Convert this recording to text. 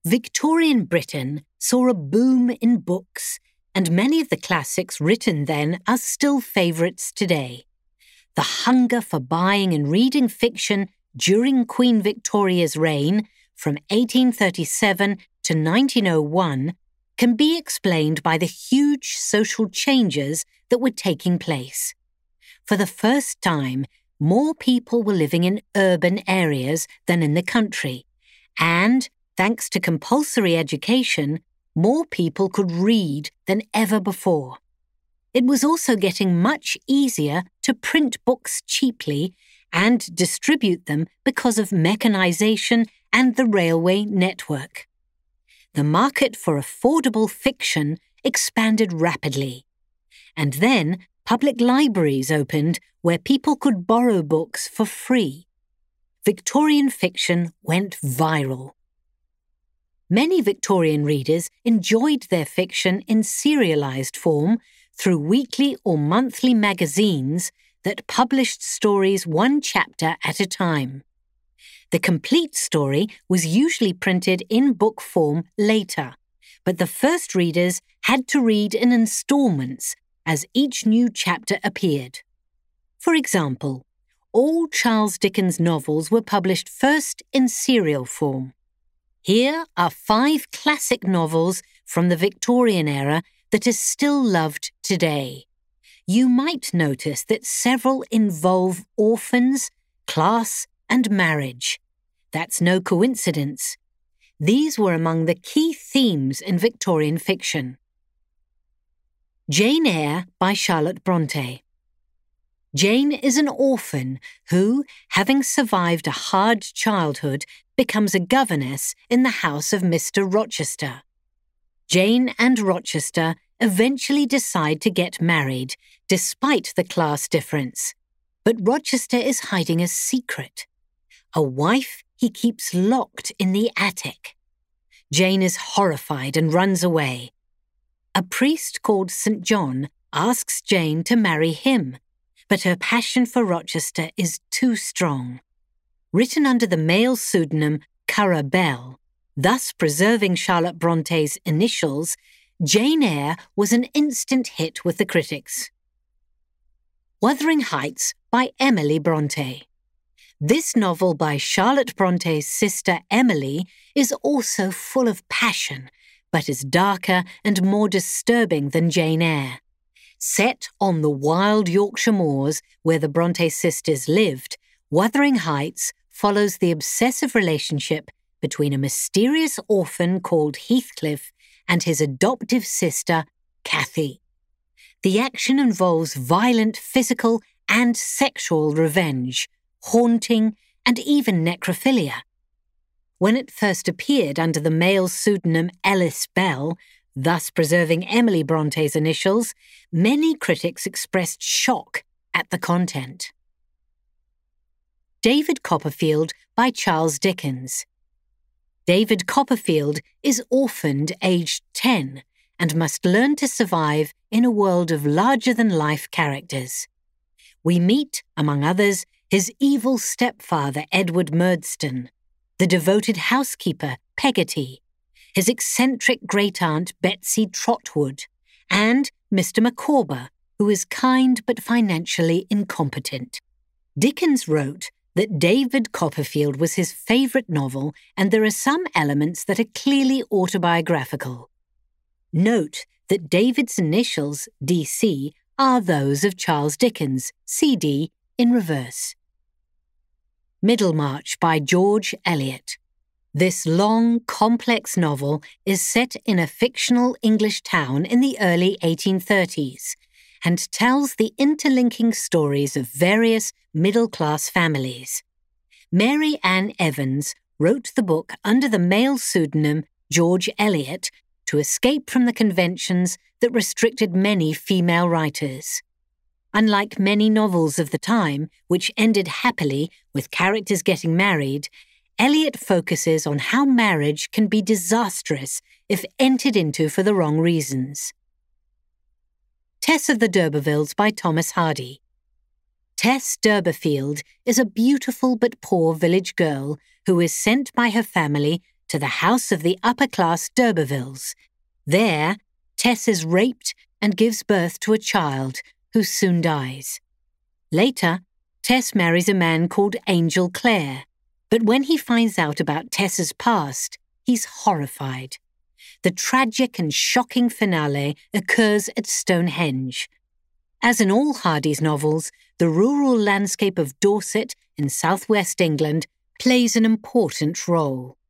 Victorian Britain saw a boom in books, and many of the classics written then are still favourites today. The hunger for buying and reading fiction during Queen Victoria's reign, from 1837 to 1901, can be explained by the huge social changes that were taking place. For the first time, more people were living in urban areas than in the country, and, thanks to compulsory education, more people could read than ever before. It was also getting much easier to print books cheaply and distribute them because of mechanisation and the railway network. The market for affordable fiction expanded rapidly, and then public libraries opened where people could borrow books for free. Victorian fiction went viral. Many Victorian readers enjoyed their fiction in serialised form through weekly or monthly magazines that published stories one chapter at a time. The complete story was usually printed in book form later, but the first readers had to read in instalments as each new chapter appeared. For example, all Charles Dickens novels were published first in serial form. Here are 5 classic novels from the Victorian era that are still loved today. You might notice that several involve orphans, class, and marriage. That's no coincidence. These were among the key themes in Victorian fiction. Jane Eyre by Charlotte Brontë. Jane is an orphan who, having survived a hard childhood, becomes a governess in the house of Mr. Rochester. Jane and Rochester eventually decide to get married, despite the class difference. But Rochester is hiding a secret. A wife he keeps locked in the attic. Jane is horrified and runs away. A priest called St. John asks Jane to marry him, but her passion for Rochester is too strong. Written under the male pseudonym Currer Bell, thus preserving Charlotte Bronte's initials, Jane Eyre was an instant hit with the critics. Wuthering Heights by Emily Brontë. This novel by Charlotte Bronte's sister Emily is also full of passion, but is darker and more disturbing than Jane Eyre. Set on the wild Yorkshire moors where the Bronte sisters lived, Wuthering Heights follows the obsessive relationship between a mysterious orphan called Heathcliff and his adoptive sister, Cathy. The action involves violent physical and sexual revenge, haunting, and even necrophilia. When it first appeared under the male pseudonym Ellis Bell, thus preserving Emily Bronte's initials, many critics expressed shock at the content. David Copperfield by Charles Dickens. David Copperfield is orphaned aged 10 and must learn to survive in a world of larger-than-life characters. We meet, among others, his evil stepfather Edward Murdstone, the devoted housekeeper Peggotty, his eccentric great-aunt Betsy Trotwood, and Mr. Micawber, who is kind but financially incompetent. Dickens wrote that David Copperfield was his favourite novel, and there are some elements that are clearly autobiographical. Note that David's initials, DC, are those of Charles Dickens, CD, in reverse. Middlemarch by George Eliot. This long, complex novel is set in a fictional English town in the early 1830s and tells the interlinking stories of various middle-class families. Mary Ann Evans wrote the book under the male pseudonym George Eliot to escape from the conventions that restricted many female writers. Unlike many novels of the time, which ended happily with characters getting married, Eliot focuses on how marriage can be disastrous if entered into for the wrong reasons. Tess of the D'Urbervilles by Thomas Hardy. Tess D'Urberfield is a beautiful but poor village girl who is sent by her family to the house of the upper-class d'Urbervilles. There, Tess is raped and gives birth to a child who soon dies. Later, Tess marries a man called Angel Clare, but when he finds out about Tess's past, he's horrified. The tragic and shocking finale occurs at Stonehenge. As in all Hardy's novels, the rural landscape of Dorset in southwest England plays an important role.